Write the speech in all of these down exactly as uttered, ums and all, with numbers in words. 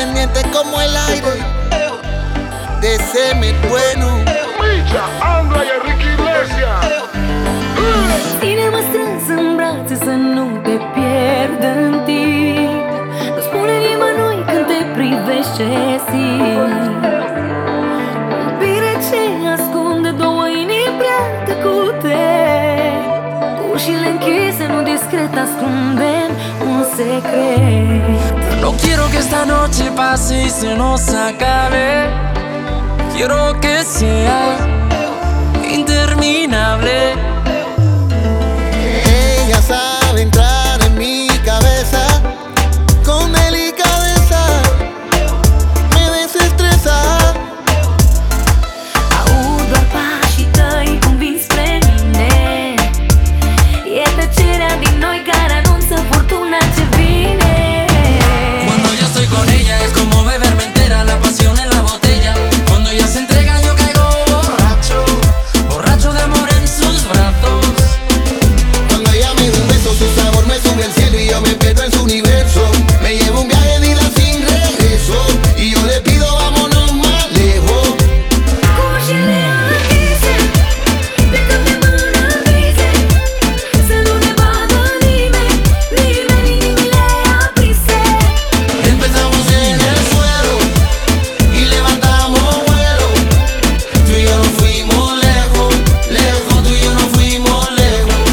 independiente como el aire. De semen bueno. Micha, Andra y Enrique Iglesias. Ține mă strâns în brațe să nu te pierd în timp. Nu spune nimănui când te privește simt. Iubire ce ascunde două inimi prea tăcute. Cu ușile închise, nu discret ascundem un secret. No quiero que esta noche pase y se nos acabe. Quiero que sea interminable. Ella sabe entrar en mi cabeza con delicadeza, me desestresa. Aud doar pașii tăi cum vin spre mine. E tăcerea din noi care anunță furtuna ce vine. Cuando yo estoy con ella es como beberme entera la pasión en la botella. Cuando ella se entrega yo caigo borracho, borracho de amor en sus brazos. Cuando ella me da un beso, su sabor me sube al cielo y yo me pierdo en su universo. Me lleva un viaje de ida sin regreso y yo le pido vámonos más lejos. Cu ușile închise, plecăm de mână vise. Să nu ne vadă nimeni, nimeni inimile aprise. Empezamos en el suelo y levantamos vuelo. Tú y yo nos fuimos lejos, lejos, tú y yo nos fuimos lejos.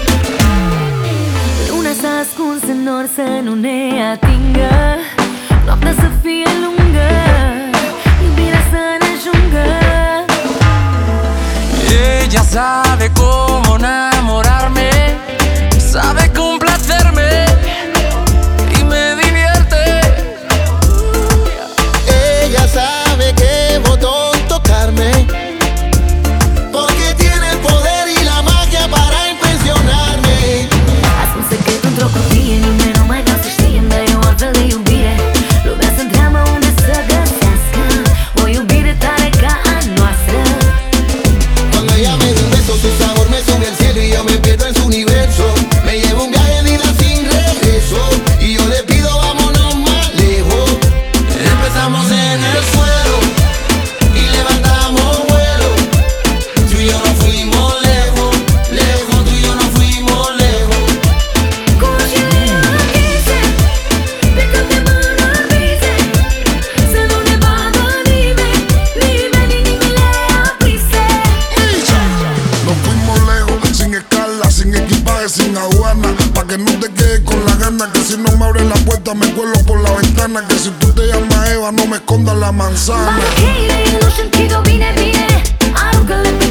Luna s-a ascuns în nori să nu ne atingă. Noaptea să fie lungă, iubirea să ne ajungă. Ella sabe cómo enamorarme, sabe complacerme y me divierte. Ella sabe qué botón tocarme, porque tiene el poder y la magia para impresionarme. Ascund secret într-o cutie, nimeni nu mai vrea să știe. Îmi dai o altfel de iubire, lumea se întreabă unde să găsească o iubire tare ca a noastră. Cuando ella me da un beso, su sabor me sube al cielo y yo me pierdo en su universo. Me lleva un viaje de ida sin regreso y yo le pido vámonos más lejos. Empezamos en el suelo y levantamos vuelo. Tú y yo nos fuimos lejos, lejos, tú y yo nos fuimos lejos. Cu ușile închise, plecăm de mână vise. Să nu ne vadă nimeni, nimeni inimile aprise. Nos fuimos lejos, sin escala, sin equipaje, sin aduana. Pa' que no te quedes con la gana, que si no me abres la puerta me cuelo por la ventana. Que si tú te llamas Eva, no me escondas la manzana. Barcheile, nu-și închid-o bine, bine. Aruncă-le pe